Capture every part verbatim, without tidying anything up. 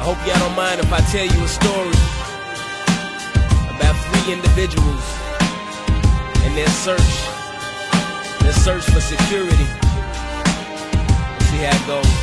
hope y'all don't mind if I tell you a story about three individuals and their search, their search for security. See how it goes.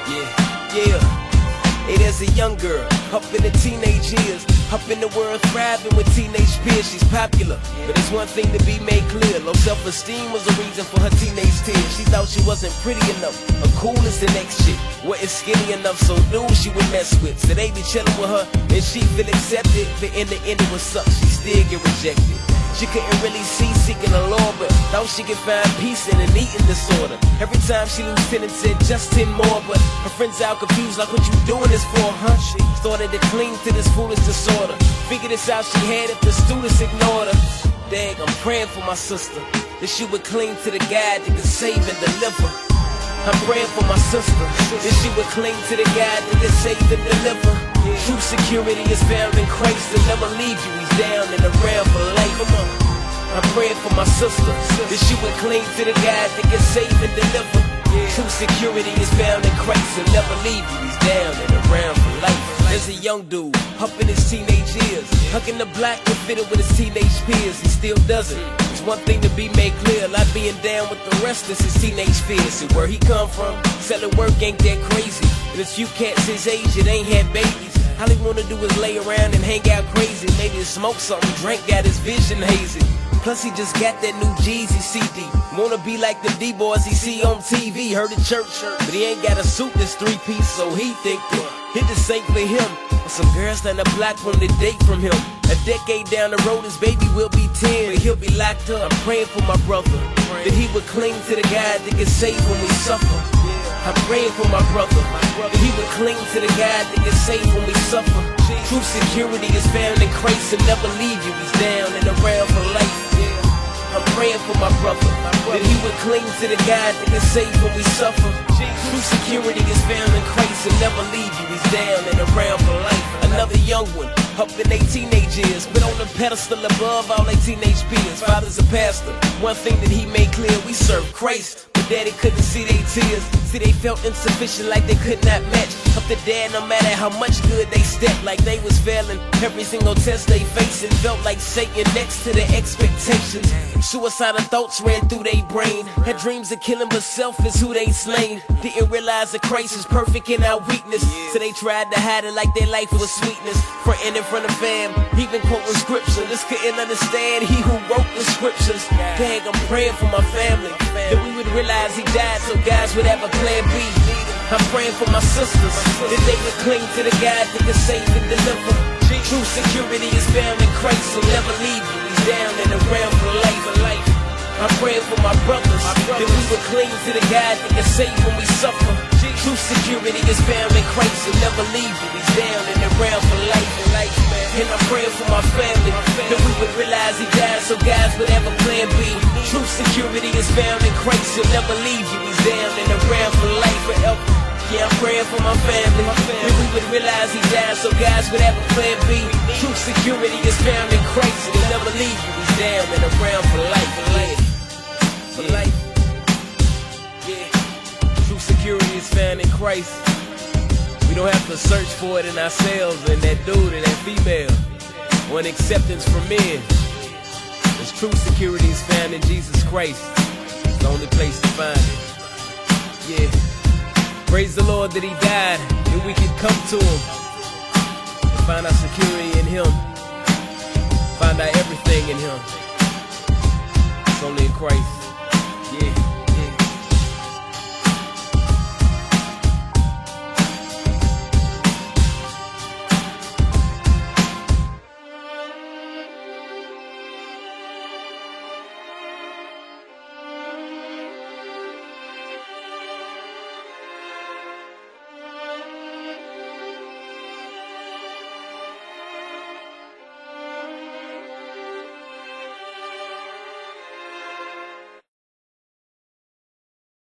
Yeah, yeah. Hey, there's a young girl, up in the teenage years, up in the world thriving with teenage peers. She's popular, but there's one thing to be made clear. Low self-esteem was the reason for her teenage tears. She thought she wasn't pretty enough, or cool as the next chick. Wasn't skinny enough, so dudes she would mess with. So they be chilling with her, and she feel accepted, but in the end it was suck, she still get rejected. She couldn't really see seeking the Lord, but thought she could find peace in an eating disorder. Every time she lose ten and said just ten more, but her friends out confused like, what you doing this for, huh? She started to cling to this foolish disorder. Figured this out she had if the students ignored her. Dang, I'm praying for my sister, that she would cling to the God that can save and deliver. I'm praying for my sister, that she would cling to the God that can save and deliver. True security is found in Christ, and never leave you, he's down and around for life. Come on. I'm praying for my sister, that she would cling to the God that can save and deliver. True security is found in Christ, and never leave you, he's down and around for life. There's a young dude, up in his teenage years, hugging the block and fitted with his teenage peers. He still does it. There's one thing to be made clear, not being down with the rest is his teenage fears. And where he come from, selling work ain't that crazy. And it's few cats his age that ain't had babies. All he wanna do is lay around and hang out crazy. Maybe smoke something, drink, got his vision hazy. Plus he just got that new Jeezy C D. Wanna be like the D-boys he see on T V. Heard the church, but he ain't got a suit this three-piece, so he think that hit this ain't for him. But some girls down the block want to date from him. A decade down the road, his baby will be ten, but he'll be locked up. I'm praying for my brother, that he would cling to the God that can save when we suffer. I'm praying for my brother, that he would cling to the God that can save when we suffer. True security is found in Christ, and never leave you, he's down and around for life. I'm praying for my brother, that he would cling to the God that can save when we suffer. True security is found in Christ, and never leave you, he's down and around for life. Another young one, up in their teenage years, put on the pedestal above all their teenage peers. Father's a pastor, one thing that he made clear, we serve Christ. But daddy couldn't see their tears, see they felt insufficient like they could not match up to dad no matter how much good they stepped. Like they was failing every single test they facing, felt like Satan next to their expectations. Suicidal thoughts ran through their brain, had dreams of killing but self is who they slain. Didn't realize that Christ is perfect in our weakness, so they tried to hide it like their life was sweetness. Frontin' in front of fam, even quoting scripture, this couldn't understand he who wrote the scriptures. Dang, I'm praying for my family, that we would realize he died so guys would have a plan B. I'm praying for my sisters, that they would cling to the God that can save and deliver. True security is found in Christ, so never leave you, he's down and around for life. I'm praying for my brothers, that we would cling to the God that can save when we suffer. True security is found in Christ, so never leave you, he's down and around for life. And I'm praying for my family, that we would realize he died so guys would have a plan B. True security is found in Christ, he'll never leave you, he's down and around for life forever. Yeah, I'm praying for my family, that we would realize he died so guys would have a plan B. True security is found in Christ, he'll never leave you, he's down and around for life. For life. Yeah. True security is found in Christ. We don't have to search for it in ourselves, in that dude or that female, or an acceptance from men. This true security is found in Jesus Christ. It's the only place to find it. Yeah. Praise the Lord that he died, and we can come to him and find our security in him. Find out everything in him. It's only in Christ.